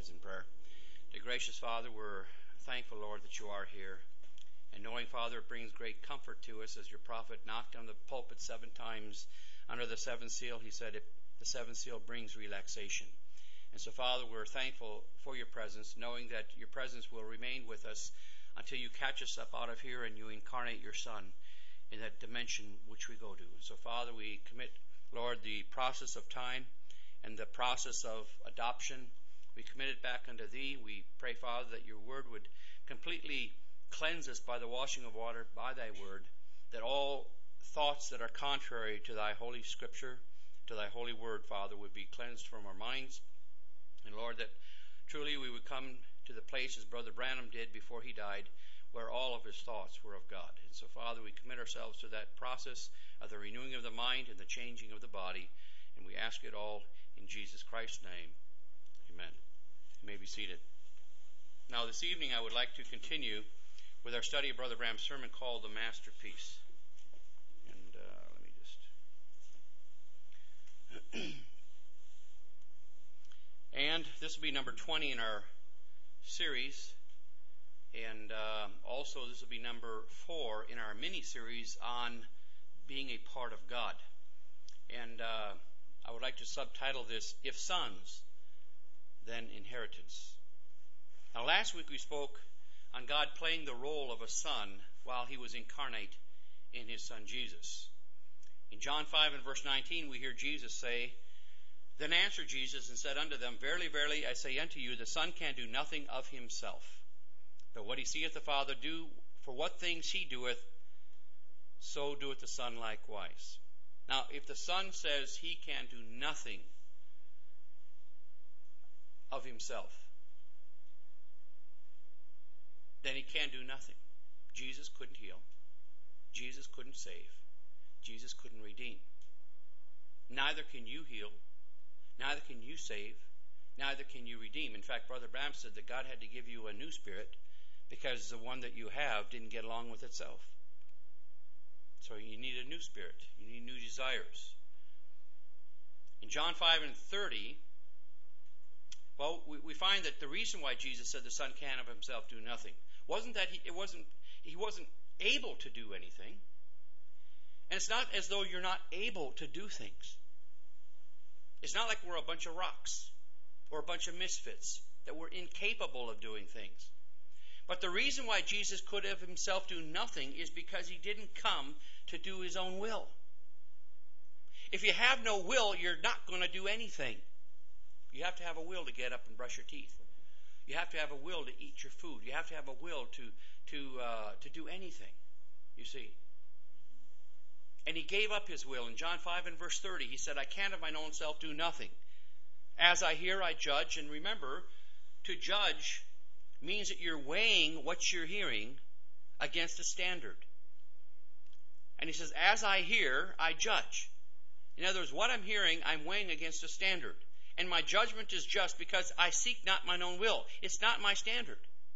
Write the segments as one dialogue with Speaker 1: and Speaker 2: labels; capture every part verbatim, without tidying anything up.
Speaker 1: heads in prayer. Dear gracious Father, we're thankful, Lord, that you are here. And knowing, Father, it brings great comfort to us as your prophet knocked on the pulpit seven times under the seventh seal. He said it, the seventh seal brings relaxation. And so, Father, we're thankful for your presence, knowing that your presence will remain with us until you catch us up out of here and you incarnate your Son in that dimension which we go to. And so, Father, we commit, Lord, the process of time and the process of adoption. We commit it back unto Thee. We pray, Father, that your word would completely cleanse us by the washing of water, by Thy word, that all thoughts that are contrary to Thy holy Scripture, to Thy holy word, Father, would be cleansed from our minds. And Lord, that truly we would come to the place as Brother Branham did before he died, where all of his thoughts were of God. And so, Father, we commit ourselves to that process of the renewing of the mind and the changing of the body. And we ask it all in Jesus Christ's name. Amen. You may be seated. Now, this evening I would like to continue with our study of Brother Branham's sermon called The Masterpiece. And uh, let me just... And this will be number twenty in our series. And uh, also this will be number four in our mini-series on being a part of God. And uh, I would like to subtitle this, If Sons, Then Inheritance. Now last week we spoke on God playing the role of a son while he was incarnate in his Son Jesus. In John five and verse nineteen we hear Jesus say, Then answered Jesus and said unto them, Verily, verily, I say unto you, the Son can do nothing of himself, but what he seeth the Father do, for what things he doeth, so doeth the Son likewise. Now, if the Son says he can do nothing of himself, then he can do nothing. Jesus couldn't heal. Jesus couldn't save. Jesus couldn't redeem. Neither can you heal. Neither can you save. Neither can you redeem. In fact, Brother Branham said that God had to give you a new spirit because the one that you have didn't get along with itself. So you need a new spirit. You need new desires. In John five and thirty, well, we, we find that the reason why Jesus said the Son can of himself do nothing wasn't that he, it wasn't, he wasn't able to do anything. And it's not as though you're not able to do things. It's not like we're a bunch of rocks or a bunch of misfits, that we're incapable of doing things. But the reason why Jesus could of himself do nothing is because he didn't come to do his own will. If you have no will, you're not going to do anything. You have to have a will to get up and brush your teeth. You have to have a will to eat your food. You have to have a will to to uh, to do anything, you see. And he gave up his will. In John five and verse thirty, he said, I can of mine own self do nothing. As I hear, I judge. And remember, to judge means that you're weighing what you're hearing against a standard. And he says, as I hear, I judge. In other words, what I'm hearing, I'm weighing against a standard. And my judgment is just because I seek not mine own will. It's not my standard,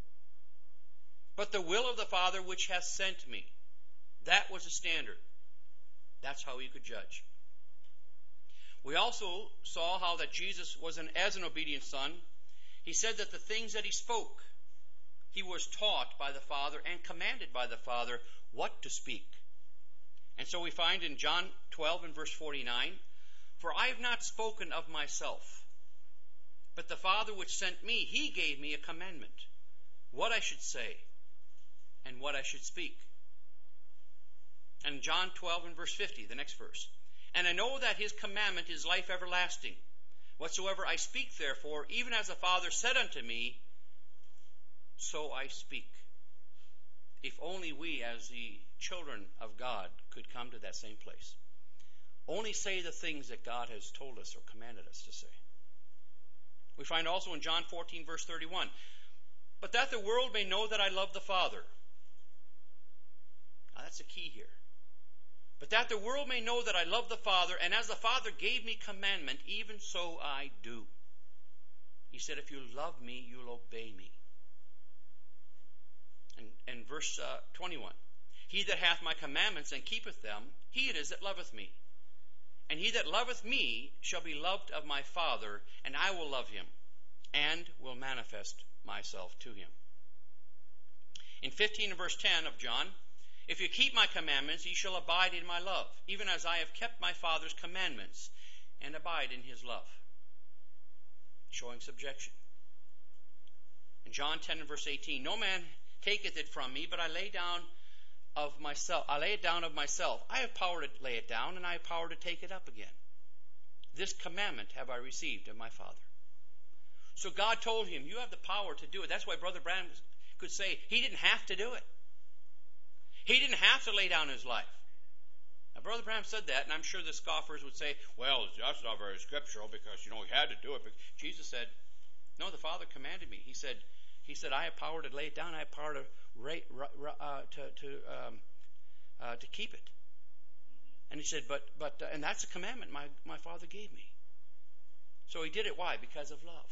Speaker 1: but the will of the Father which hath sent me. That was the standard. That's how he could judge. We also saw how that Jesus was an, as an obedient son. He said that the things that he spoke, he was taught by the Father and commanded by the Father what to speak. And so we find in John twelve and verse forty-nine, For I have not spoken of myself, but the Father which sent me, he gave me a commandment, what I should say and what I should speak. And John twelve and verse fifty, the next verse. And I know that his commandment is life everlasting. Whatsoever I speak, therefore, even as the Father said unto me, so I speak. If only we, as the children of God, could come to that same place. Only say the things that God has told us or commanded us to say. We find also in John fourteen, verse thirty-one, But that the world may know that I love the Father. Now that's the key here. But that the world may know that I love the Father, and as the Father gave me commandment, even so I do. He said, if you love me, you'll obey me. And, and verse uh, twenty-one, He that hath my commandments and keepeth them, he it is that loveth me. And he that loveth me shall be loved of my Father, and I will love him, and will manifest myself to him. In fifteen and verse ten of John, if you keep my commandments, ye shall abide in my love, even as I have kept my Father's commandments, and abide in his love. Showing subjection. In John ten and verse eighteen, no man taketh it from me, but I lay down of myself. I lay it down of myself. I have power to lay it down, and I have power to take it up again. This commandment have I received of my Father. So God told him, you have the power to do it. That's why Brother Branham could say he didn't have to do it. He didn't have to lay down his life. Now, Brother Branham said that, and I'm sure the scoffers would say, well, that's not very scriptural because, you know, he had to do it. But Jesus said, no, the Father commanded me. He said, he said, I have power to lay it down. I have power to uh, to to, um, uh, to keep it. And he said, but but uh, and that's a commandment my my Father gave me. So he did it. Why? Because of love.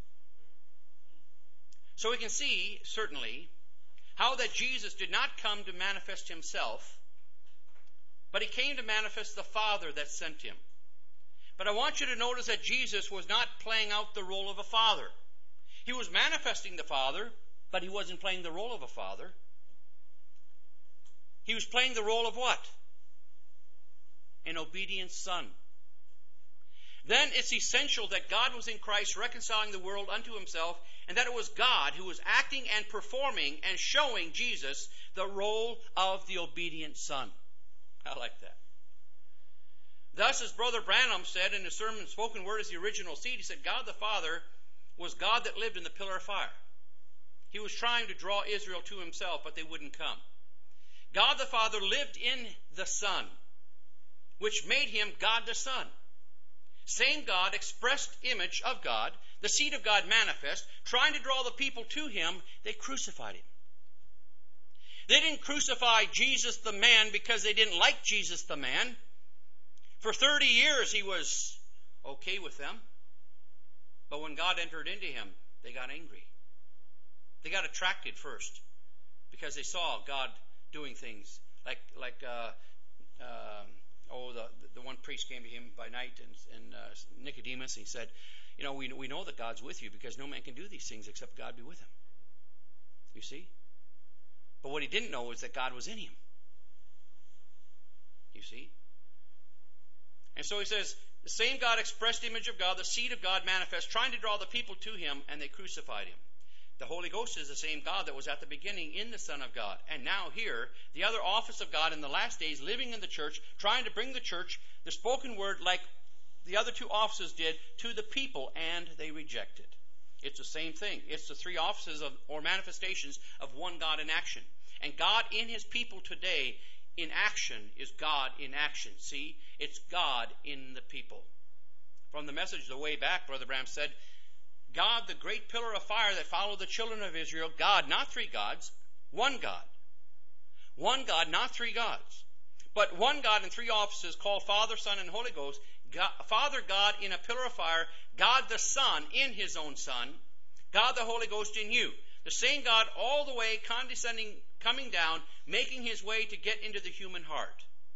Speaker 1: So we can see certainly how that Jesus did not come to manifest himself, but he came to manifest the Father that sent him. But I want you to notice that Jesus was not playing out the role of a father. He was manifesting the Father, but he wasn't playing the role of a father. He was playing the role of what? An obedient son. Then it's essential that God was in Christ reconciling the world unto himself, and that it was God who was acting and performing and showing Jesus the role of the obedient son. I like that. Thus, as Brother Branham said in the sermon, spoken word is the original seed. He said, God the Father was God that lived in the pillar of fire. He was trying to draw Israel to himself, but they wouldn't come. God the Father lived in the Son, which made him God the Son. Same God, expressed image of God, the seed of God manifest, trying to draw the people to him, they crucified him. They didn't crucify Jesus the man because they didn't like Jesus the man. For thirty years he was okay with them. But when God entered into him, they got angry. They got attracted first because they saw God doing things like like uh, um, oh the the one priest came to him by night and, and uh, Nicodemus. And he said, you know, we we know that God's with you because no man can do these things except God be with him. You see, but what he didn't know was that God was in him. You see, and so he says, the same God, expressed image of God, the seed of God manifest, trying to draw the people to him, and they crucified him. The Holy Ghost is the same God that was at the beginning in the Son of God. And now here, the other office of God in the last days, living in the church, trying to bring the church, the spoken word, like the other two offices did, to the people, and they reject it. It's the same thing. It's the three offices of, or manifestations of one God in action. And God in his people today in action is God in action. See? It's God in the people. From the message the way back, Brother Branham said, God, the great pillar of fire that followed the children of Israel, God, not three gods, one God. One God, not three gods. But one God in three offices called Father, Son, and Holy Ghost. God, Father God in a pillar of fire, God the Son in his own Son, God the Holy Ghost in you. The same God all the way condescending, coming down, making his way to get into the human heart.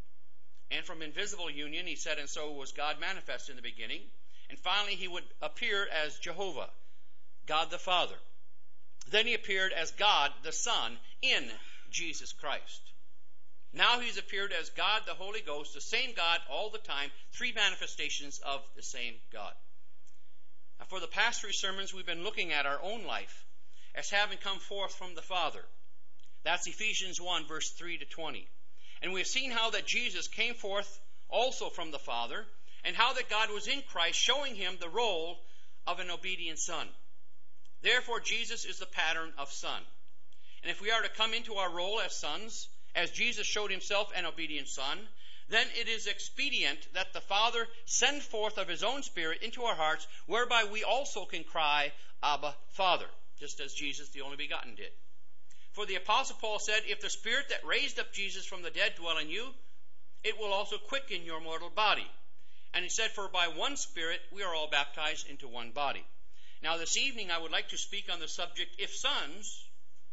Speaker 1: And from invisible union, he said, and so was God manifest in the beginning. And finally, he would appear as Jehovah, God the Father. Then he appeared as God the Son in Jesus Christ. Now he's appeared as God the Holy Ghost, the same God all the time, three manifestations of the same God. Now, for the past three sermons, we've been looking at our own life as having come forth from the Father. That's Ephesians one, verse three to twenty. And we've seen how that Jesus came forth also from the Father, and how that God was in Christ, showing him the role of an obedient son. Therefore, Jesus is the pattern of son. And if we are to come into our role as sons, as Jesus showed himself an obedient son, then it is expedient that the Father send forth of his own Spirit into our hearts, whereby we also can cry, Abba, Father, just as Jesus, the only begotten, did. For the Apostle Paul said, if the Spirit that raised up Jesus from the dead dwell in you, it will also quicken your mortal body. And he said, for by one Spirit we are all baptized into one body. Now this evening I would like to speak on the subject, if sons,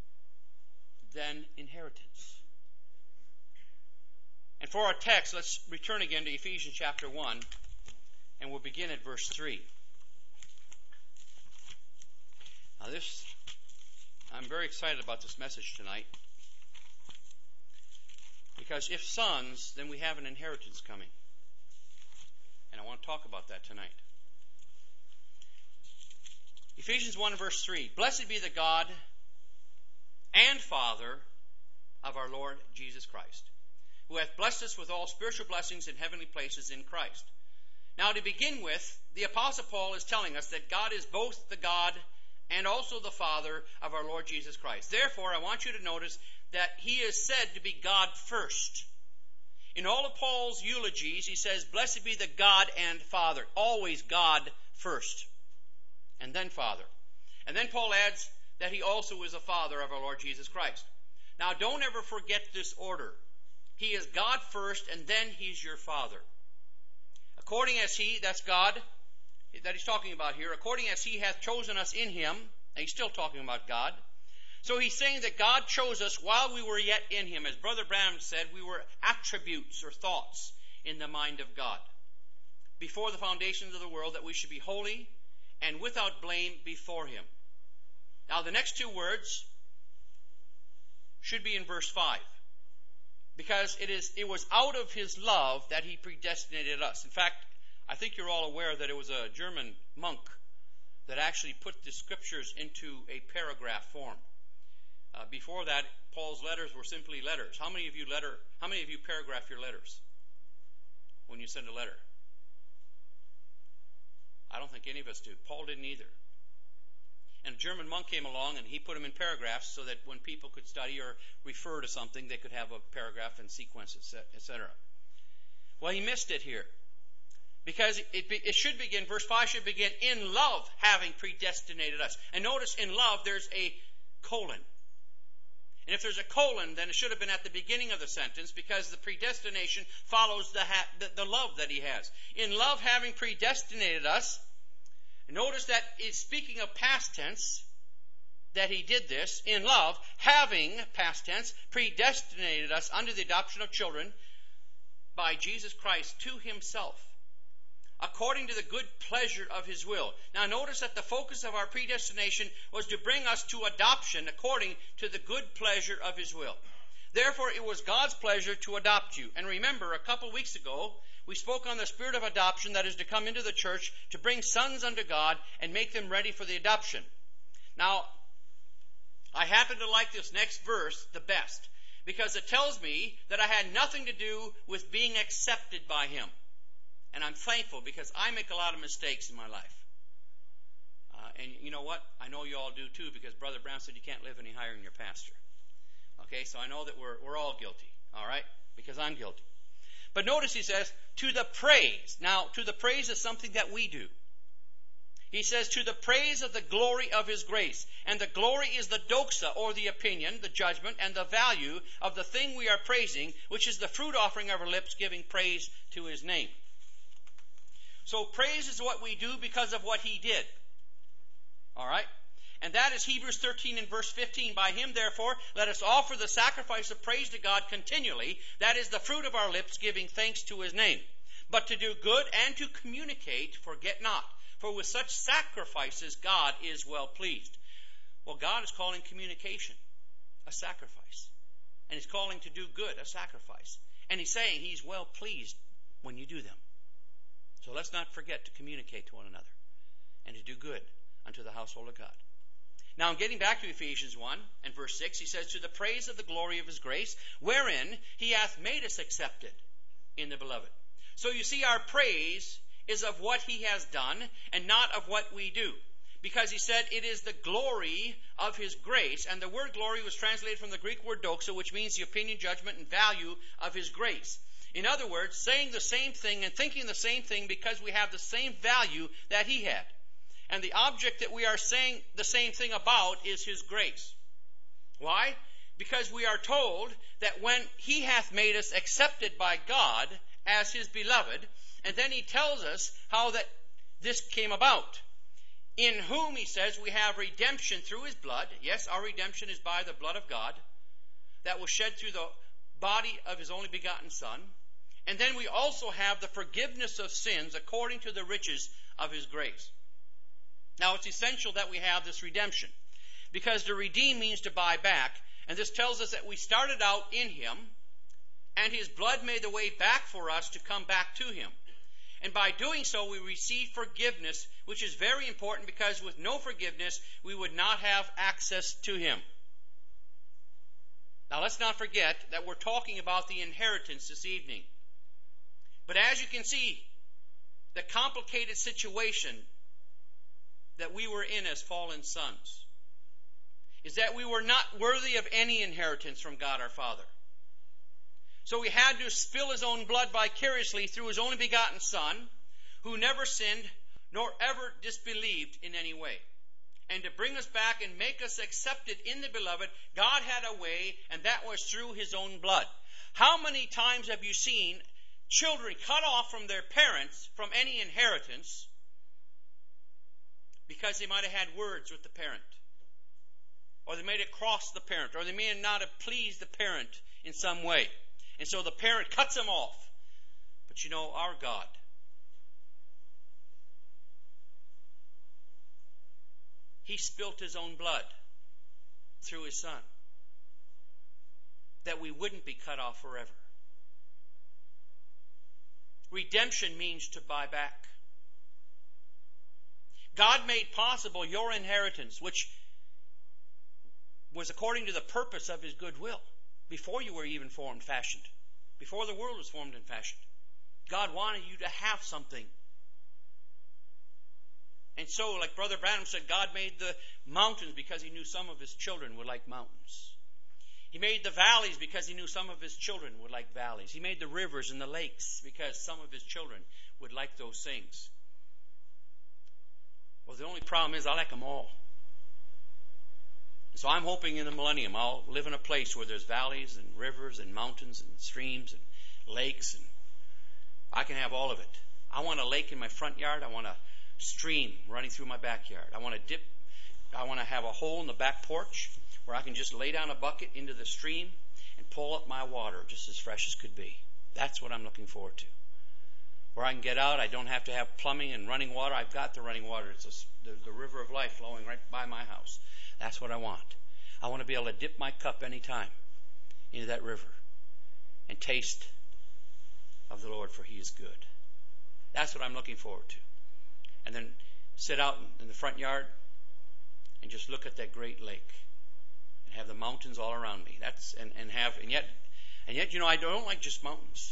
Speaker 1: then inheritance. And for our text, let's return again to Ephesians chapter one, and we'll begin at verse three. Now this, I'm very excited about this message tonight. Because if sons, then we have an inheritance coming. And I want to talk about that tonight. Ephesians one verse three. Blessed be the God and Father of our Lord Jesus Christ, who hath blessed us with all spiritual blessings in heavenly places in Christ. Now to begin with, the Apostle Paul is telling us that God is both the God and also the Father of our Lord Jesus Christ. Therefore, I want you to notice that he is said to be God first. In all of Paul's eulogies, he says, blessed be the God and Father. Always God first, and then Father. And then Paul adds that he also is the Father of our Lord Jesus Christ. Now, don't ever forget this order. He is God first, and then he's your Father. According as he, that's God, that he's talking about here, according as he hath chosen us in him, and he's still talking about God. So he's saying that God chose us while we were yet in him. As Brother Branham said, we were attributes or thoughts in the mind of God. Before the foundations of the world, that we should be holy and without blame before him. Now the next two words should be in verse five. Because it is it was out of his love that he predestinated us. In fact, I think you're all aware that it was a German monk that actually put the scriptures into a paragraph form. Uh, before that, Paul's letters were simply letters. How many of you letter? How many of you paragraph your letters when you send a letter? I don't think any of us do. Paul didn't either. And a German monk came along and he put them in paragraphs so that when people could study or refer to something, they could have a paragraph and sequence, et cetera. Well, he missed it here. Because it, it should begin, verse five should begin, in love having predestinated us. And notice in love there's a colon. And if there's a colon, then it should have been at the beginning of the sentence because the predestination follows the, ha- the, the love that he has. In love having predestinated us, notice that it's speaking of past tense, that he did this. In love, having, past tense, predestinated us unto the adoption of children by Jesus Christ to himself, according to the good pleasure of his will. Now notice that the focus of our predestination was to bring us to adoption according to the good pleasure of his will. Therefore, it was God's pleasure to adopt you. And remember, a couple weeks ago, we spoke on the spirit of adoption that is to come into the church to bring sons unto God and make them ready for the adoption. Now, I happen to like this next verse the best because it tells me that I had nothing to do with being accepted by him. And I'm thankful because I make a lot of mistakes in my life. Uh, and you know what? I know you all do too because Brother Brown said you can't live any higher than your pastor. Okay, so I know that we're, we're all guilty, all right? Because I'm guilty. But notice he says, to the praise. Now, to the praise is something that we do. He says, to the praise of the glory of his grace. And the glory is the doxa, or the opinion, the judgment, and the value of the thing we are praising, which is the fruit offering of our lips, giving praise to his name. So praise is what we do because of what he did. All right? And that is Hebrews thirteen and verse fifteen. By him, therefore, let us offer the sacrifice of praise to God continually. That is the fruit of our lips, giving thanks to his name. But to do good and to communicate, forget not. For with such sacrifices, God is well pleased. Well, God is calling communication a sacrifice. And he's calling to do good a sacrifice. And he's saying he's well pleased when you do them. So let's not forget to communicate to one another and to do good unto the household of God. Now, I'm getting back to Ephesians one and verse six. He says, to the praise of the glory of his grace, wherein he hath made us accepted in the beloved. So you see, our praise is of what he has done and not of what we do. Because he said it is the glory of his grace. And the word glory was translated from the Greek word doxa, which means the opinion, judgment, and value of his grace. In other words, saying the same thing and thinking the same thing because we have the same value that he had. And the object that we are saying the same thing about is his grace. Why? Because we are told that when he hath made us accepted by God as his beloved, and then he tells us how that this came about. In whom, he says, we have redemption through his blood. Yes, our redemption is by the blood of God that was shed through the body of his only begotten Son. And then we also have the forgiveness of sins according to the riches of his grace. Now, it's essential that we have this redemption, because to redeem means to buy back, and this tells us that we started out in Him, and His blood made the way back for us to come back to Him. And by doing so, we receive forgiveness, which is very important, because with no forgiveness, we would not have access to Him. Now, let's not forget that we're talking about the inheritance this evening. But as you can see, the complicated situation that we were in as fallen sons is that we were not worthy of any inheritance from God our Father. So He had to spill His own blood vicariously through His only begotten Son, who never sinned nor ever disbelieved in any way. And to bring us back and make us accepted in the Beloved, God had a way, and that was through His own blood. How many times have you seen children cut off from their parents from any inheritance because they might have had words with the parent, or they might have crossed the parent, or they may not have pleased the parent in some way, and so the parent cuts them off? But you know, our God, He spilt His own blood through His Son, that we wouldn't be cut off forever. Redemption means to buy back. God made possible your inheritance, which was according to the purpose of His good will, before you were even formed, fashioned, before the world was formed and fashioned. God wanted you to have something. And so, like Brother Branham said, God made the mountains because He knew some of His children would like mountains. He made the valleys because He knew some of His children would like valleys. He made the rivers and the lakes because some of His children would like those things. Well, the only problem is I like them all. So I'm hoping in the millennium I'll live in a place where there's valleys and rivers and mountains and streams and lakes, and I can have all of it. I want a lake in my front yard. I want a stream running through my backyard. I want to dip. I want to have a hole in the back porch where I can just lay down a bucket into the stream and pull up my water just as fresh as could be. That's what I'm looking forward to. Where I can get out, I don't have to have plumbing and running water. I've got the running water. It's a, the, the river of life flowing right by my house. That's what I want. I want to be able to dip my cup anytime into that river and taste of the Lord, for He is good. That's what I'm looking forward to. And then sit out in the front yard and just look at that great lake and have the mountains all around me. That's and, and have and yet and yet you know I don't like just mountains.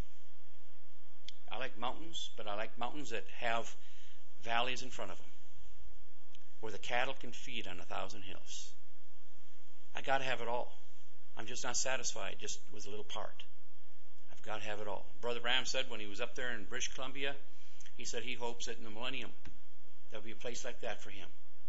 Speaker 1: I like mountains, but I like mountains that have valleys in front of them, where the cattle can feed on a thousand hills. I got to have it all. I'm just not satisfied just with a little part. I've got to have it all. Brother Branham said when he was up there in British Columbia, he said he hopes that in the millennium there'll be a place like that for him.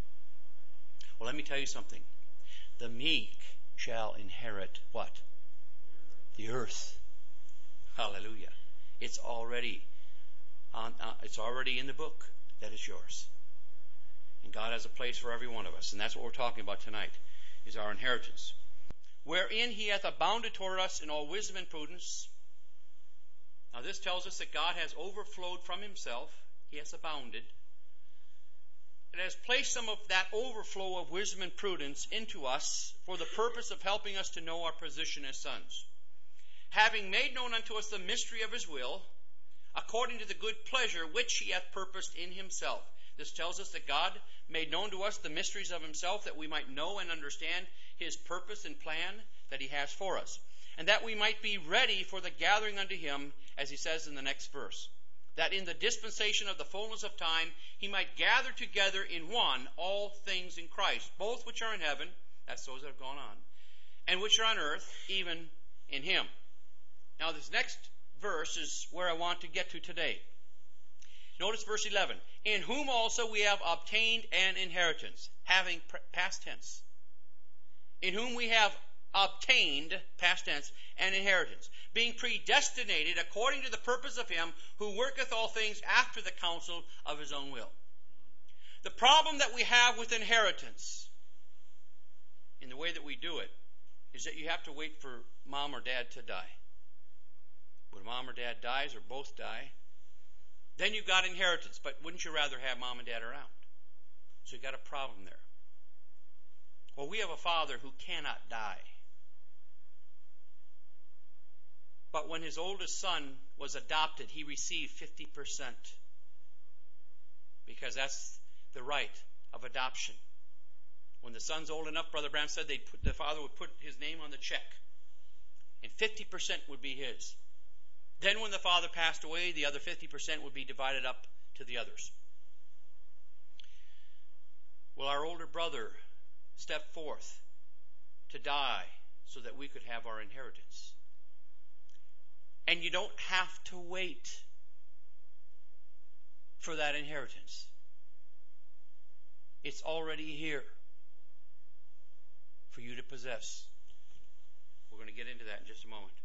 Speaker 1: Well, let me tell you something. The meek shall inherit what? The earth. Hallelujah. It's already on, uh, it's already in the book that is yours. And God has a place for every one of us. And that's what we're talking about tonight, is our inheritance. Wherein He hath abounded toward us in all wisdom and prudence. Now this tells us that God has overflowed from Himself. He has abounded. It has placed some of that overflow of wisdom and prudence into us for the purpose of helping us to know our position as sons. Having made known unto us the mystery of His will, according to the good pleasure which He hath purposed in Himself. This tells us that God made known to us the mysteries of Himself, that we might know and understand His purpose and plan that He has for us, and that we might be ready for the gathering unto Him, as He says in the next verse, that in the dispensation of the fullness of time He might gather together in one all things in Christ, both which are in heaven, that's those that have gone on, and which are on earth, even in Him. Now this next verse is where I want to get to today. Notice verse eleven. In whom also we have obtained an inheritance, having past tense. In whom we have obtained, past tense, an inheritance, being predestinated according to the purpose of Him who worketh all things after the counsel of His own will. The problem that we have with inheritance, in the way that we do it, is that you have to wait for mom or dad to die. When mom or dad dies, or both die, then you've got inheritance. But wouldn't you rather have mom and dad around? So you got a problem there. Well, we have a Father who cannot die. But when his oldest son was adopted, he received fifty percent. Because that's the right of adoption. When the son's old enough, Brother Branham said they'd put, the father would put his name on the check. And fifty percent would be his. Then when the father passed away, the other fifty percent would be divided up to the others. Well, our older brother stepped forth to die so that we could have our inheritance. And you don't have to wait for that inheritance. It's already here for you to possess. We're going to get into that in just a moment.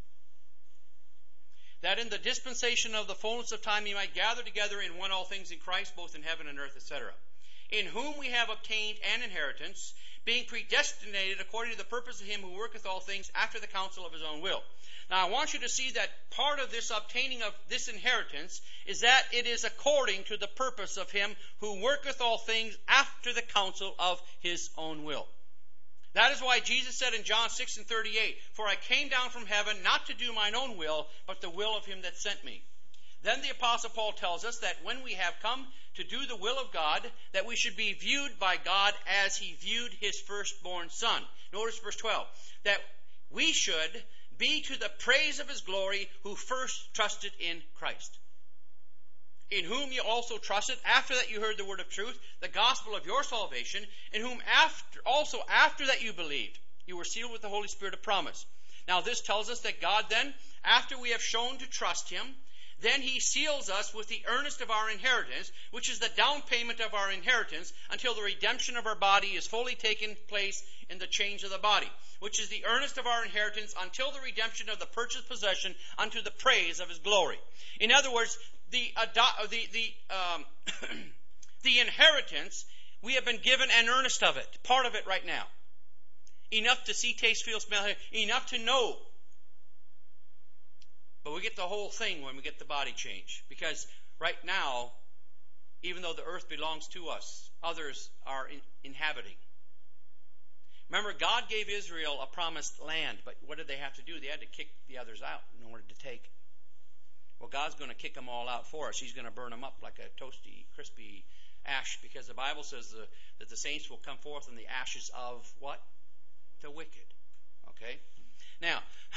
Speaker 1: That in the dispensation of the fullness of time you might gather together in one all things in Christ, both in heaven and earth, et cetera, in whom we have obtained an inheritance, being predestinated according to the purpose of him who worketh all things after the counsel of his own will. Now I want you to see that part of this obtaining of this inheritance is that it is according to the purpose of him who worketh all things after the counsel of his own will. That is why Jesus said in John six and thirty-eight, for I came down from heaven not to do mine own will, but the will of him that sent me. Then the Apostle Paul tells us that when we have come to do the will of God, that we should be viewed by God as he viewed his firstborn son. Notice verse twelve, that we should be to the praise of his glory who first trusted in Christ, in whom you also trusted after that you heard the word of truth, the gospel of your salvation, in whom after, also after that you believed, you were sealed with the Holy Spirit of promise. Now this tells us that God then, after we have shown to trust him, then he seals us with the earnest of our inheritance, which is the down payment of our inheritance, until the redemption of our body is fully taken place in the change of the body, which is the earnest of our inheritance until the redemption of the purchased possession unto the praise of his glory. In other words, the ado- the the um, the inheritance, we have been given an earnest of it, part of it right now. Enough to see, taste, feel, smell, enough to know. But we get the whole thing when we get the body change. Because right now, even though the earth belongs to us, others are in, inhabiting. Remember, God gave Israel a promised land, but what did they have to do? They had to kick the others out in order to take it. Well, God's going to kick them all out for us. He's going to burn them up like a toasty, crispy ash, because the Bible says the, that the saints will come forth in the ashes of what? The wicked. Okay? Now,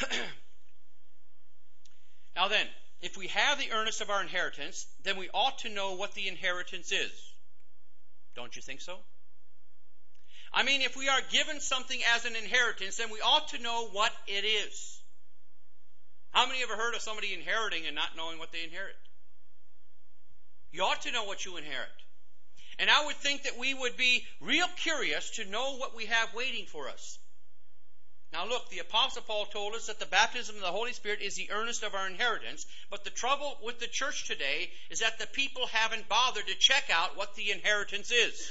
Speaker 1: now then, if we have the earnest of our inheritance, then we ought to know what the inheritance is. Don't you think so? I mean, if we are given something as an inheritance, then we ought to know what it is. How many ever heard of somebody inheriting and not knowing what they inherit? You ought to know what you inherit. And I would think that we would be real curious to know what we have waiting for us. Now look, the Apostle Paul told us that the baptism of the Holy Spirit is the earnest of our inheritance, but the trouble with the church today is that the people haven't bothered to check out what the inheritance is.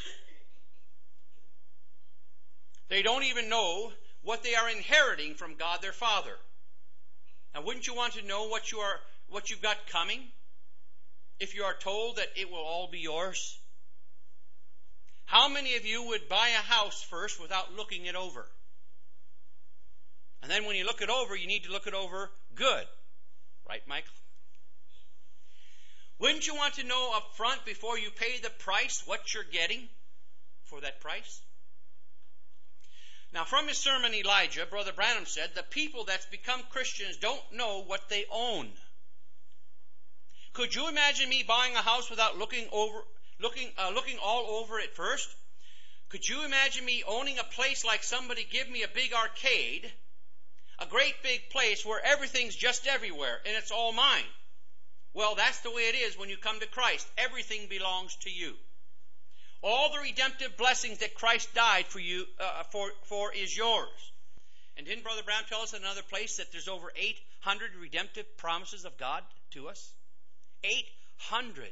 Speaker 1: They don't even know what they are inheriting from God their Father. Now, wouldn't you want to know what you are, what you've got coming? If you are told that it will all be yours? How many of you would buy a house first without looking it over? And then when you look it over, you need to look it over good. Right, Michael? Wouldn't you want to know up front before you pay the price what you're getting for that price? Now, from his sermon, Elijah, Brother Branham said, the people that's become Christians don't know what they own. Could you imagine me buying a house without looking over, looking, uh, looking all over it first? Could you imagine me owning a place like somebody give me a big arcade, a great big place where everything's just everywhere and it's all mine? Well, that's the way it is when you come to Christ. Everything belongs to you. All the redemptive blessings that Christ died for you uh, for, for is yours. And didn't Brother Brown tell us in another place that there's over eight hundred redemptive promises of God to us? eight hundred.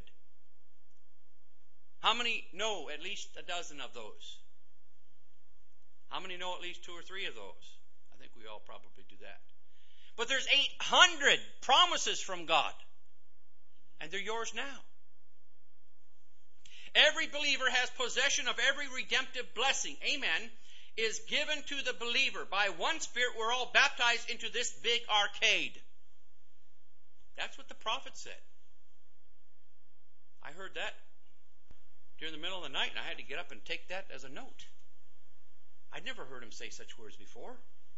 Speaker 1: How many know at least a dozen of those? How many know at least two or three of those? I think we all probably do that. But there's eight hundred promises from God. And they're yours now. every believer has possession of every redemptive blessing, amen, is given to the believer. By one Spirit, we're all baptized into this big arcade. That's what the prophet said. I heard that during the middle of the night, and I had to get up and take that as a note. I'd never heard him say such words before.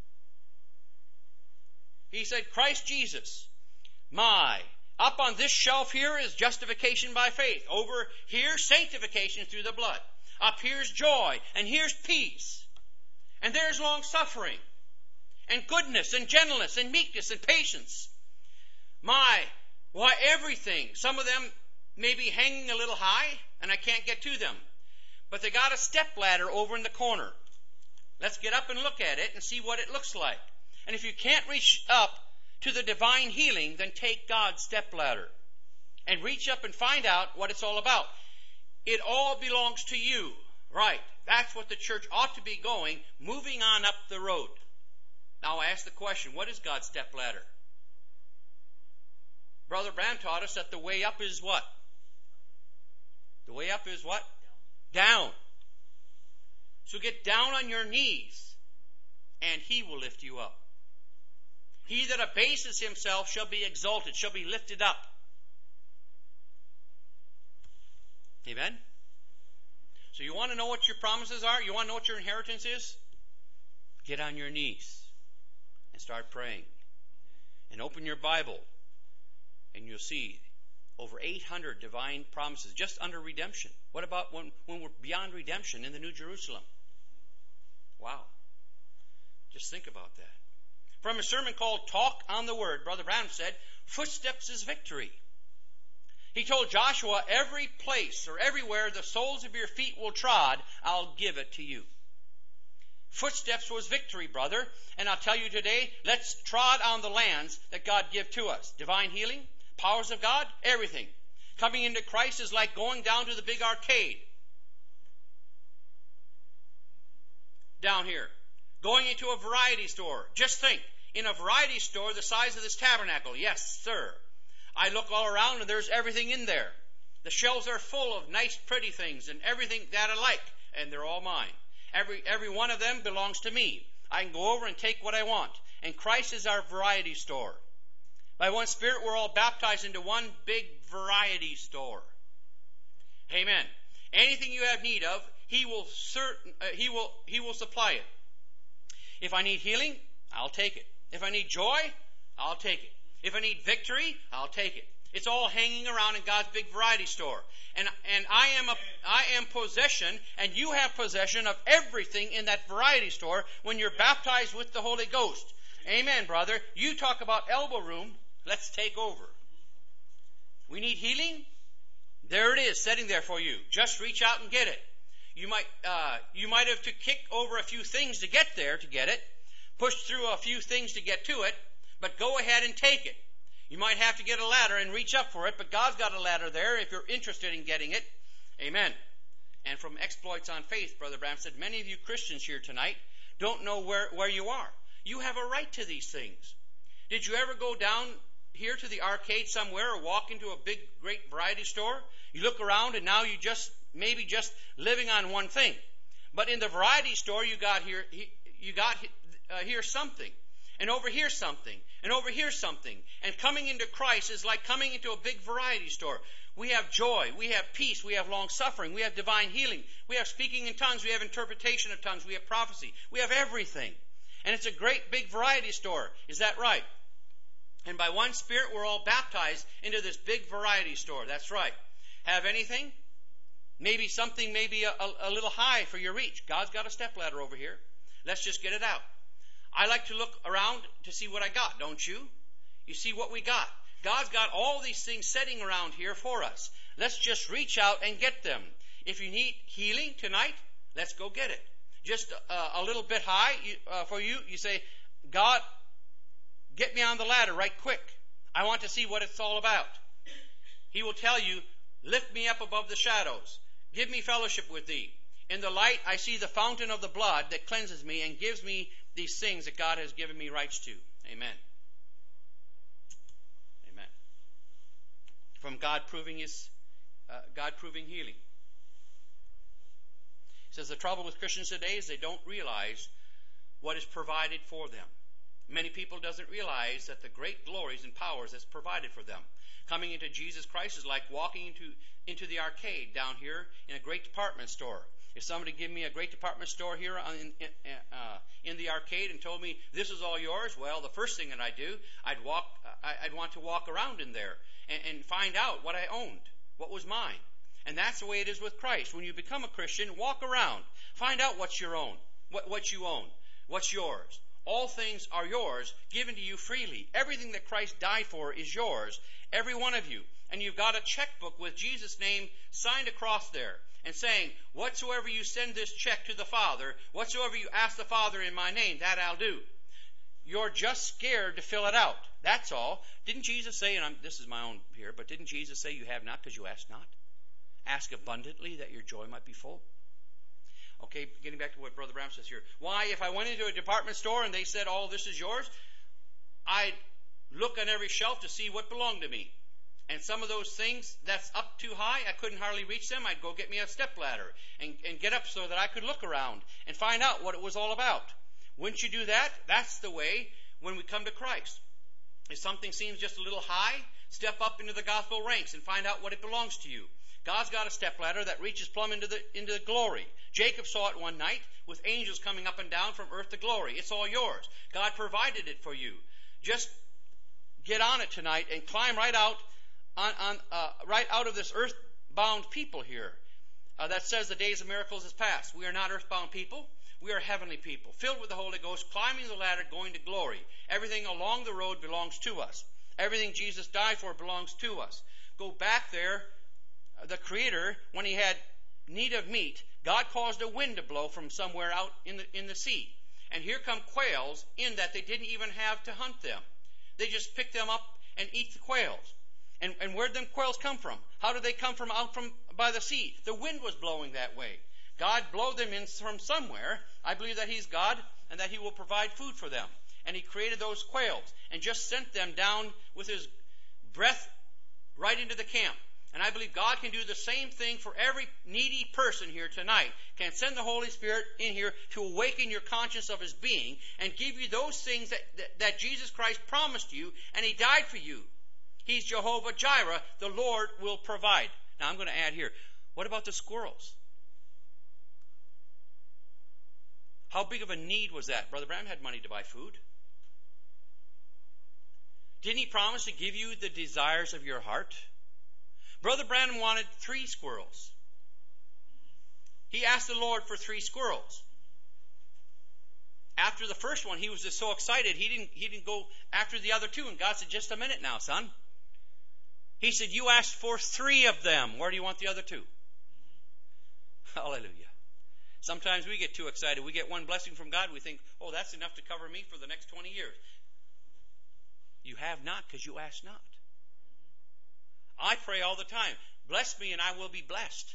Speaker 1: He said, Christ Jesus, my, up on this shelf here is justification by faith. Over here, sanctification through the blood. Up here's joy, and here's peace. And there's long suffering, and goodness, and gentleness, and meekness, and patience. My, why everything. Some of them may be hanging a little high, and I can't get to them. But they got a step ladder over in the corner. Let's get up and look at it and see what it looks like. And if you can't reach up to the divine healing, then take God's step ladder and reach up and find out what it's all about. It all belongs to you. Right. That's what the church ought to be going, moving on up the road. Now I ask the question, what is God's step ladder? Brother Branham taught us that the way up is what? The way up is what? Down. Down. So get down on your knees, and He will lift you up. He that abases himself shall be exalted, shall be lifted up. Amen? So you want to know what your promises are? You want to know what your inheritance is? Get on your knees and start praying. And open your Bible, and you'll see over eight hundred divine promises just under redemption. What about when, when we're beyond redemption in the New Jerusalem? Wow. Just think about that. From a sermon called Talk on the Word, Brother Branham said, footsteps is victory. He told Joshua, every place or everywhere the soles of your feet will trod, I'll give it to you. Footsteps was victory, brother. And I'll tell you today, let's trod on the lands that God give to us. Divine healing, powers of God, everything. Coming into Christ is like going down to the big arcade. Down here. Going into a variety store. Just think, in a variety store the size of this tabernacle. Yes, sir. I look all around and there's everything in there. The shelves are full of nice, pretty things and everything that I like, and they're all mine. Every every one of them belongs to me. I can go over and take what I want. And Christ is our variety store. By one Spirit, we're all baptized into one big variety store. Amen. Anything you have need of, He will certain uh, He will He will supply it. If I need healing, I'll take it. If I need joy, I'll take it. If I need victory, I'll take it. It's all hanging around in God's big variety store. And and I am a I am possession, and you have possession of everything in that variety store when you're baptized with the Holy Ghost. Amen, brother. You talk about elbow room. Let's take over. We need healing. There it is, sitting there for you. Just reach out and get it. You might uh, you might have to kick over a few things to get there to get it. Push through a few things to get to it. But go ahead and take it. You might have to get a ladder and reach up for it, but God's got a ladder there if you're interested in getting it. Amen. And from Exploits on Faith, Brother Branham said, many of you Christians here tonight don't know where, where you are. You have a right to these things. Did you ever go down here to the arcade somewhere or walk into a big, great variety store? You look around and now you just, maybe just living on one thing. But in the variety store, you got here, you got uh, here something. And over here something, and over here something. And coming into Christ is like coming into a big variety store. We have joy, we have peace, we have long suffering, we have divine healing, we have speaking in tongues, we have interpretation of tongues, we have prophecy, we have everything. And it's a great big variety store. Is that right? And by one Spirit we're all baptized into this big variety store. That's right. Have anything? Maybe something maybe a, a, a little high for your reach. God's got a stepladder over here. Let's just get it out. I like to look around to see what I got, don't you? You see what we got. God's got all these things sitting around here for us. Let's just reach out and get them. If you need healing tonight, let's go get it. Just uh, a little bit high uh, for you. You say, God, get me on the ladder right quick. I want to see what it's all about. He will tell you, lift me up above the shadows. Give me fellowship with thee. In the light, I see the fountain of the blood that cleanses me and gives me these things that God has given me rights to. Amen. Amen. From God proving his, uh, God proving healing. says the trouble with Christians today is they don't realize what is provided for them. Many people doesn't realize that the great glories and powers that's provided for them. Coming into Jesus Christ is like walking into, into the arcade down here in a great department store. If somebody gave me a great department store here in, in, uh, in the arcade and told me this is all yours, well, the first thing that I'd do, I'd walk, I'd want to walk around in there and, and find out what I owned, what was mine. And that's the way it is with Christ. When you become a Christian, walk around, find out what's your own, what, what you own, what's yours. All things are yours, given to you freely. Everything that Christ died for is yours, every one of you. And you've got a checkbook with Jesus' name signed across there and saying, whatsoever you send this check to the Father, whatsoever you ask the Father in my name, that I'll do. You're just scared to fill it out. That's all. Didn't Jesus say, and I'm, this is my own here, but didn't Jesus say you have not because you ask not? Ask abundantly that your joy might be full. Okay, getting back to what Brother Bram says here. Why, if I went into a department store and they said, all this is yours, I'd look on every shelf to see what belonged to me. And some of those things that's up too high, I couldn't hardly reach them. I'd go get me a stepladder and, and get up so that I could look around and find out what it was all about. Wouldn't you do that? That's the way when we come to Christ. If something seems just a little high, step up into the gospel ranks and find out what it belongs to you. God's got a stepladder that reaches plumb into the into the glory. Jacob saw it one night with angels coming up and down from earth to glory. It's all yours. God provided it for you. Just get on it tonight and climb right out on, on uh, right out of this earthbound people here. Uh, that says the days of miracles is past. We are not earthbound people. We are heavenly people, filled with the Holy Ghost, climbing the ladder, going to glory. Everything along the road belongs to us. Everything Jesus died for belongs to us. Go back there. The Creator, when he had need of meat, God caused a wind to blow from somewhere out in the in the sea. And here come quails in that they didn't even have to hunt them. They just picked them up and eat the quails. And, and where'd them quails come from? How did they come from out from by the sea? The wind was blowing that way. God blew them in from somewhere. I believe that he's God and that he will provide food for them. And he created those quails and just sent them down with his breath right into the camp. And I believe God can do the same thing for every needy person here tonight. Can send the Holy Spirit in here to awaken your conscience of his being and give you those things that, that, that Jesus Christ promised you, and he died for you. He's Jehovah Jireh. The Lord will provide. Now I'm going to add here, what about the squirrels? How big of a need was that? Brother Branham had money to buy food. Didn't he promise to give you the desires of your heart? Brother Branham wanted three squirrels. He asked the Lord for three squirrels. After the first one, he was just so excited, he didn't, he didn't go after the other two. And God said, just a minute now, son. He said, you asked for three of them. Where do you want the other two? Hallelujah. Sometimes we get too excited. We get one blessing from God. We think, oh, that's enough to cover me for the next twenty years. You have not because you ask not. I pray all the time, bless me and I will be blessed.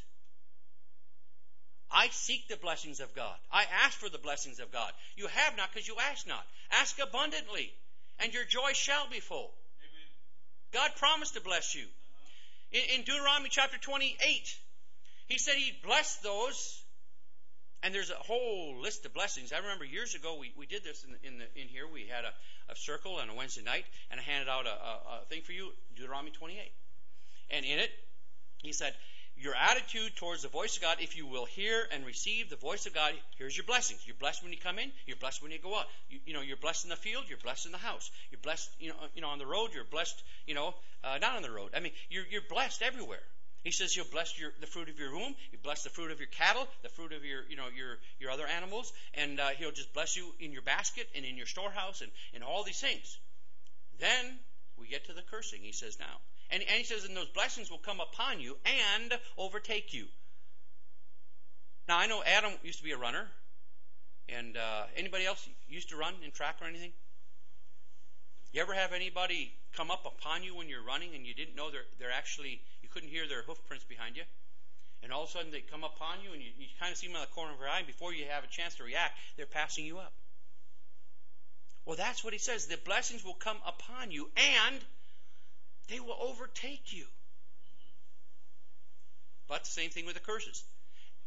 Speaker 1: I seek the blessings of God. I ask for the blessings of God. You have not because you ask not. Ask abundantly, and your joy shall be full. Amen. God promised to bless you. Uh-huh. In, in Deuteronomy chapter twenty-eight, he said he'd bless those, and there's a whole list of blessings. I remember years ago we, we did this in, in, the, in here. We had a, a circle on a Wednesday night, and I handed out a, a, a thing for you, Deuteronomy twenty-eight. And in it, he said, your attitude towards the voice of God, if you will hear and receive the voice of God, here's your blessings. You're blessed when you come in. You're blessed when you go out. You, you know, you're blessed in the field. You're blessed in the house. You're blessed, you know, you know, on the road. You're blessed, you know, uh, not on the road. I mean, you're, you're blessed everywhere. He says he'll bless your, the fruit of your womb. You bless the fruit of your cattle, the fruit of your, you know, your, your other animals. And uh, he'll just bless you in your basket and in your storehouse and, and all these things. Then we get to the cursing, he says now. And, and he says, and those blessings will come upon you and overtake you. Now, I know Adam used to be a runner. And uh, anybody else used to run in track or anything? You ever have anybody come up upon you when you're running and you didn't know they're, they're actually, you couldn't hear their hoof prints behind you? And all of a sudden they come upon you and you, you kind of see them on the corner of your eye, and before you have a chance to react, they're passing you up. Well, that's what he says. The blessings will come upon you and they will overtake you. But the same thing with the curses.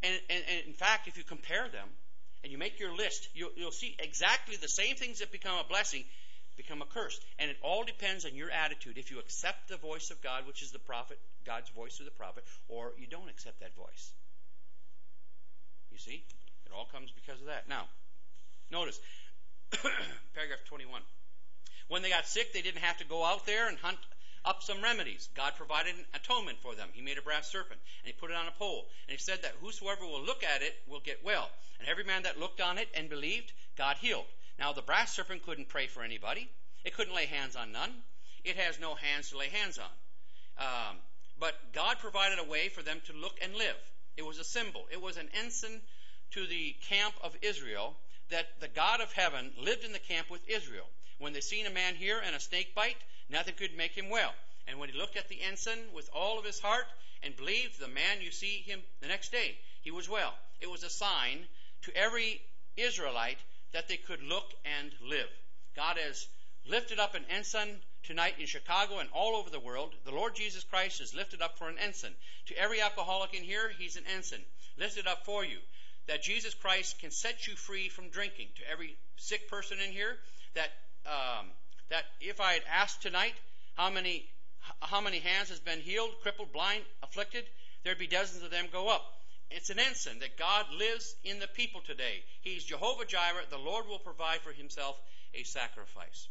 Speaker 1: And, and, and in fact, if you compare them and you make your list, you'll, you'll see exactly the same things that become a blessing become a curse. And it all depends on your attitude. If you accept the voice of God, which is the prophet, God's voice through the prophet, or you don't accept that voice. You see? It all comes because of that. Now, notice, paragraph twenty-one. When they got sick, they didn't have to go out there and hunt up some remedies. God provided an atonement for them. He made a brass serpent, and he put it on a pole. And he said that whosoever will look at it will get well. And every man that looked on it and believed, God healed. Now, the brass serpent couldn't pray for anybody. It couldn't lay hands on none. It has no hands to lay hands on. Um, but God provided a way for them to look and live. It was a symbol. It was an ensign to the camp of Israel that the God of heaven lived in the camp with Israel. When they seen a man here and a snake bite, nothing could make him well. And when he looked at the ensign with all of his heart and believed, the man, you see him the next day, he was well. It was a sign to every Israelite that they could look and live. God has lifted up an ensign tonight in Chicago and all over the world. The Lord Jesus Christ is lifted up for an ensign. To every alcoholic in here, he's an ensign lifted up for you. That Jesus Christ can set you free from drinking. To every sick person in here, that um, that if I had asked tonight how many how many hands has been healed, crippled, blind, afflicted, there'd be dozens of them go up. It's an ensign that God lives in the people today. He's Jehovah Jireh. The Lord will provide for himself a sacrifice.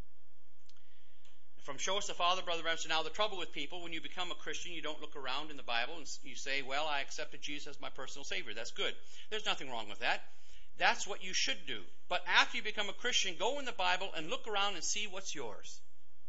Speaker 1: From Show Us the Father, Brother Branham said, now the trouble with people, when you become a Christian, you don't look around in the Bible and you say, well, I accepted Jesus as my personal Savior. That's good. There's nothing wrong with that. That's what you should do. But after you become a Christian, go in the Bible and look around and see what's yours.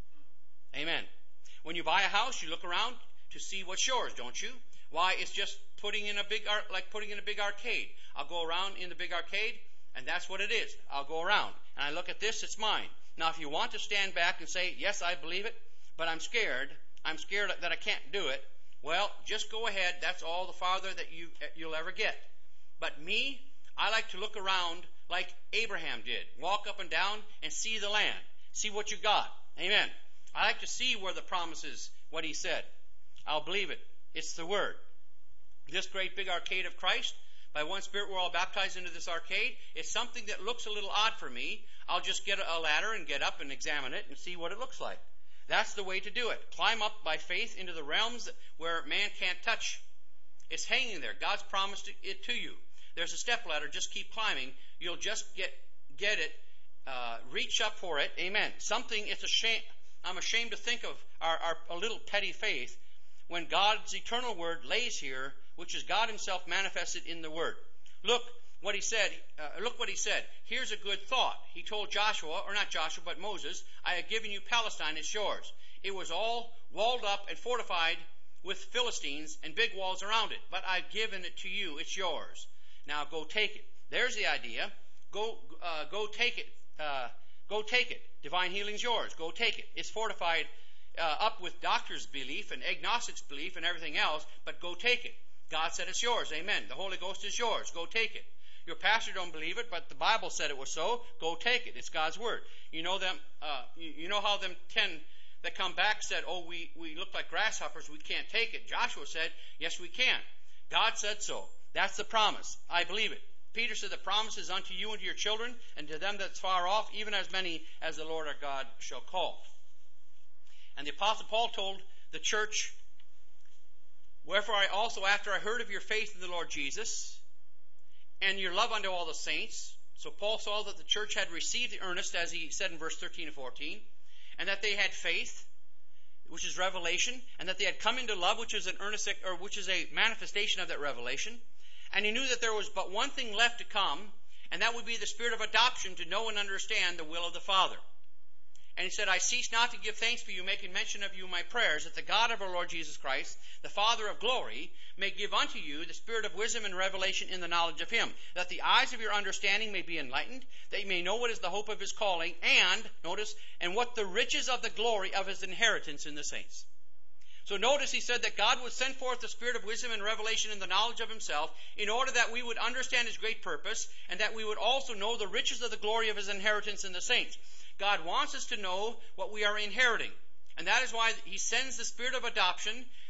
Speaker 1: Amen. When you buy a house, you look around to see what's yours, don't you? Why, it's just putting in a big art, like putting in a big arcade. I'll go around in the big arcade, and that's what it is. I'll go around, and I look at this, it's mine. Now, if you want to stand back and say, yes, I believe it, but I'm scared, I'm scared that I can't do it, well, just go ahead. That's all the farther that you, you'll ever get. But me, I like to look around like Abraham did. Walk up and down and see the land. See what you got. Amen. I like to see where the promise is, what he said. I'll believe it. It's the Word. This great big arcade of Christ, by one Spirit we're all baptized into this arcade. It's something that looks a little odd for me. I'll just get a ladder and get up and examine it and see what it looks like. That's the way to do it. Climb up by faith into the realms where man can't touch. It's hanging there. God's promised it to you. There's a step ladder. Just keep climbing. You'll just get get it. Uh, reach up for it. Amen. Something. It's a shame. I'm ashamed to think of our, our a little petty faith when God's eternal word lays here, which is God himself manifested in the word. Look what he said. Uh, look what he said. Here's a good thought. He told Joshua, or not Joshua, but Moses, I have given you Palestine, it's yours. It was all walled up and fortified with Philistines and big walls around it. But I've given it to you. It's yours. Now go take it. There's the idea. Go, uh, go take it. Uh, go take it. Divine healing's yours. Go take it. It's fortified uh, up with doctors' belief and agnostics' belief and everything else, but go take it. God said it's yours. Amen. The Holy Ghost is yours. Go take it. Your pastor don't believe it, but the Bible said it was so. Go take it. It's God's word. You know them. Uh, you, you know how them ten that come back said, "Oh, we we look like grasshoppers. We can't take it." Joshua said, "Yes, we can." God said so. That's the promise. I believe it. Peter said, "The promise is unto you and to your children, and to them that's far off, even as many as the Lord our God shall call." And the Apostle Paul told the church, "Wherefore I also, after I heard of your faith in the Lord Jesus, and your love unto all the saints," so Paul saw that the church had received the earnest, as he said in verse thirteen and fourteen, and that they had faith, which is revelation, and that they had come into love, which is an earnest, or which is a manifestation of that revelation. And he knew that there was but one thing left to come, and that would be the spirit of adoption to know and understand the will of the Father. And he said, "I cease not to give thanks for you, making mention of you in my prayers, that the God of our Lord Jesus Christ, the Father of glory, may give unto you the spirit of wisdom and revelation in the knowledge of him, that the eyes of your understanding may be enlightened, that you may know what is the hope of his calling, and," notice, "and what the riches of the glory of his inheritance in the saints." So notice he said that God would send forth the spirit of wisdom and revelation in the knowledge of himself in order that we would understand his great purpose and that we would also know the riches of the glory of his inheritance in the saints. God wants us to know what we are inheriting. And that is why he sends the spirit of adoption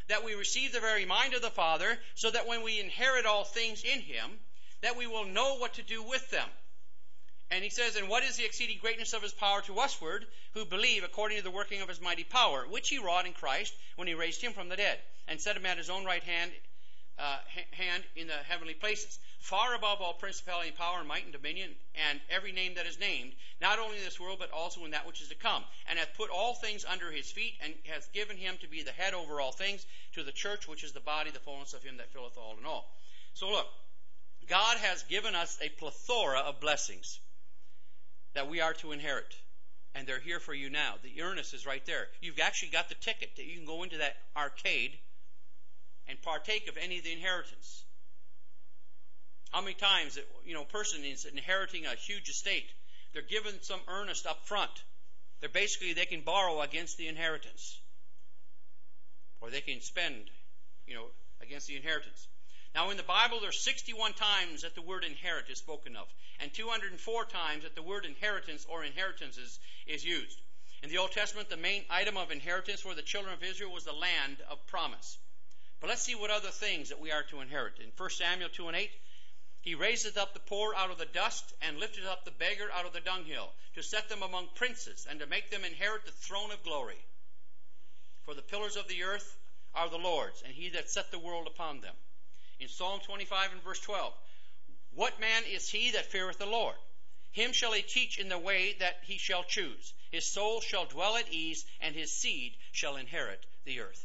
Speaker 1: that we receive the very mind of the Father, so that when we inherit all things in him, that we will know what to do with them. And he says, and what is the exceeding greatness of his power to usward, who believe according to the working of his mighty power, which he wrought in Christ when he raised him from the dead, and set him at his own right hand, uh, hand in the heavenly places, far above all principality and power and might and dominion, and every name that is named, not only in this world, but also in that which is to come, and hath put all things under his feet, and hath given him to be the head over all things, to the church, which is the body, the fullness of him that filleth all in all. So look, God has given us a plethora of blessings that we are to inherit. And they're here for you now. The earnest is right there. You've actually got the ticket that you can go into that arcade and partake of any of the inheritance. How many times, that, you know, a person is inheriting a huge estate, they're given some earnest up front. They're basically, they can borrow against the inheritance. Or they can spend, you know, against the inheritance. Now in the Bible, there's sixty-one times that the word inherit is spoken of, and two hundred four times that the word inheritance or inheritances is used. In the Old Testament, the main item of inheritance for the children of Israel was the land of promise. But let's see what other things that we are to inherit. In First Samuel two and eight, he raiseth up the poor out of the dust, and lifteth up the beggar out of the dunghill, to set them among princes, and to make them inherit the throne of glory. For the pillars of the earth are the Lord's, and he that set the world upon them. In Psalm twenty-five and verse twelve, what man is he that feareth the Lord? Him shall he teach in the way that he shall choose. His soul shall dwell at ease, and his seed shall inherit the earth.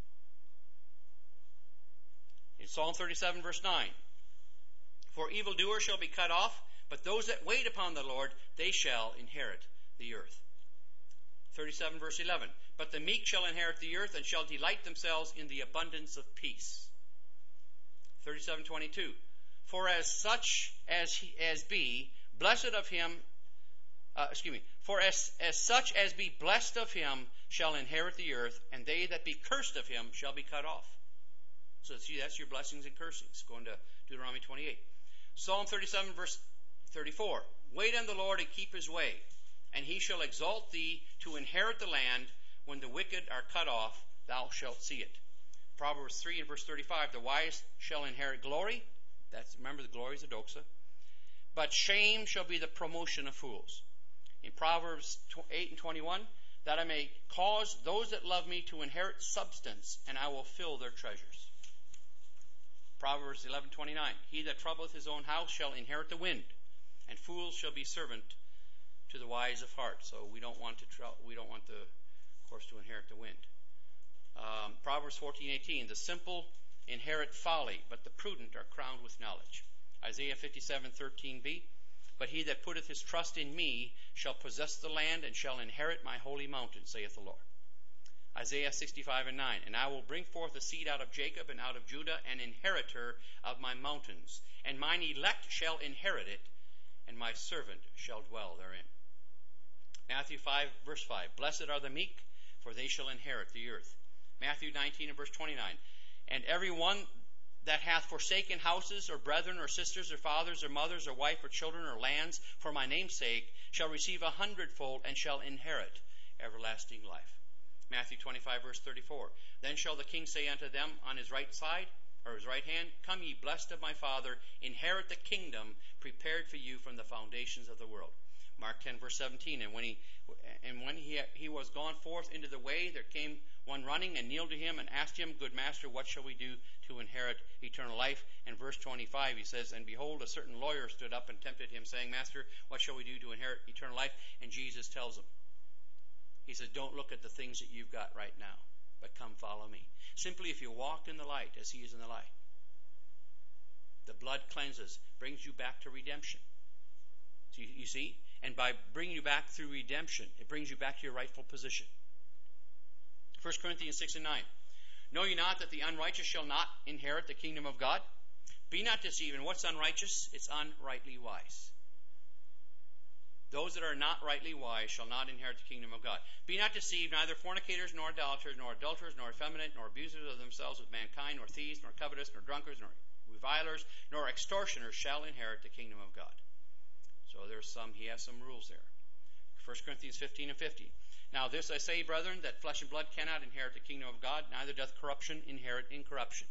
Speaker 1: In Psalm thirty-seven verse nine, for evildoers shall be cut off, but those that wait upon the Lord, they shall inherit the earth. thirty-seven verse eleven, but the meek shall inherit the earth, and shall delight themselves in the abundance of peace. thirty-seven twenty-two, for as such as he, as be blessed of him, uh, excuse me, for as, as such as be blessed of him shall inherit the earth, and they that be cursed of him shall be cut off. So see, that's your blessings and cursings. Going to Deuteronomy twenty-eight. Psalm thirty-seven verse thirty-four, wait on the Lord and keep his way, and he shall exalt thee to inherit the land. When the wicked are cut off, thou shalt see it. Proverbs three and verse thirty-five, the wise shall inherit glory. That's, remember, the glory is a doxa. But shame shall be the promotion of fools. In Proverbs eight and twenty-one, that I may cause those that love me to inherit substance, and I will fill their treasures. Proverbs eleven twenty-nine, he that troubleth his own house shall inherit the wind, and fools shall be servant to the wise of heart. So we don't want to, we don't want the, of course, to inherit the wind. Um, Proverbs fourteen eighteen, the simple inherit folly, but the prudent are crowned with knowledge. Isaiah fifty-seven thirteen b, but he that putteth his trust in me shall possess the land, and shall inherit my holy mountain, saith the Lord. Isaiah sixty-five and nine, and I will bring forth a seed out of Jacob and out of Judah, an inheritor of my mountains, and mine elect shall inherit it, and my servant shall dwell therein. Matthew five verse five, blessed are the meek, for they shall inherit the earth. Matthew nineteen and verse twenty-nine, and every one that hath forsaken houses, or brethren, or sisters, or fathers, or mothers, or wife, or children, or lands, for my name's sake, shall receive a hundredfold, and shall inherit everlasting life. Matthew twenty-five verse thirty-four, then shall the king say unto them on his right side, or his right hand, come ye blessed of my Father, inherit the kingdom prepared for you from the foundations of the world. Mark ten verse seventeen, and when he and when he he was gone forth into the way, there came one running and kneeled to him and asked him, good master, what shall we do to inherit eternal life? And verse twenty-five, he says, and behold, a certain lawyer stood up and tempted him, saying, Master, what shall we do to inherit eternal life? And Jesus tells him, he says, don't look at the things that you've got right now, but come follow me. Simply, if you walk in the light as he is in the light, the blood cleanses, brings you back to redemption. So you, you see? And by bringing you back through redemption, it brings you back to your rightful position. First Corinthians six and nine. Know ye not that the unrighteous shall not inherit the kingdom of God? Be not deceived. And what's unrighteous? It's unrightly wise. Those that are not rightly wise shall not inherit the kingdom of God. Be not deceived, neither fornicators, nor idolaters, nor adulterers, nor effeminate, nor abusers of themselves with mankind, nor thieves, nor covetous, nor drunkards, nor revilers, nor extortioners shall inherit the kingdom of God. So there's some, he has some rules there. First Corinthians fifteen and fifteen. Now this I say, brethren, that flesh and blood cannot inherit the kingdom of God, neither doth corruption inherit incorruption.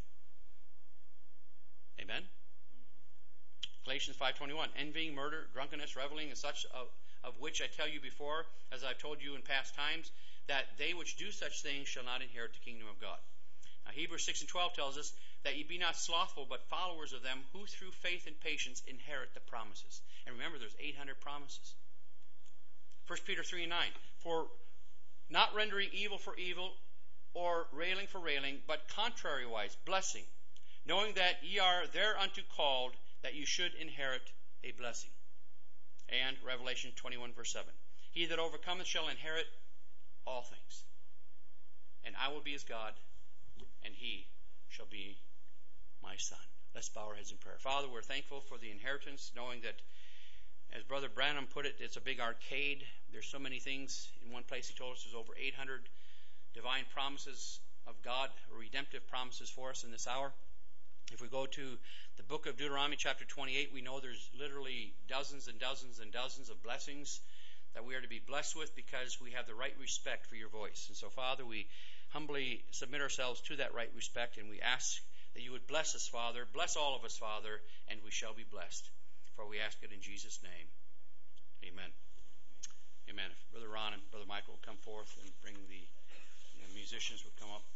Speaker 1: Amen? Galatians five twenty-one, envying, murder, drunkenness, reveling, and such of, of which I tell you before, as I've told you in past times, that they which do such things shall not inherit the kingdom of God. Now Hebrews six and twelve tells us that ye be not slothful, but followers of them who through faith and patience inherit the promises. And remember, there's eight hundred promises. First Peter three and nine, for not rendering evil for evil, or railing for railing, but contrariwise blessing, knowing that ye are thereunto called, that you should inherit a blessing. And Revelation twenty-one verse seven, he that overcometh shall inherit all things, and I will be his God, and he shall be my son. Let's bow our heads in prayer. Father, we're thankful for the inheritance, knowing that, as Brother Branham put it, it's a big arcade. There's so many things. In one place he told us there's over eight hundred divine promises of God, redemptive promises for us in this hour. If we go to the book of Deuteronomy chapter twenty-eight, we know there's literally dozens and dozens and dozens of blessings that we are to be blessed with because we have the right respect for your voice. And so, Father, we humbly submit ourselves to that right respect, and we ask that you would bless us, Father. Bless all of us, Father, and we shall be blessed. For we ask it in Jesus' name. Amen. Amen. If Brother Ron and Brother Michael will come forth and bring the, the musicians would come up.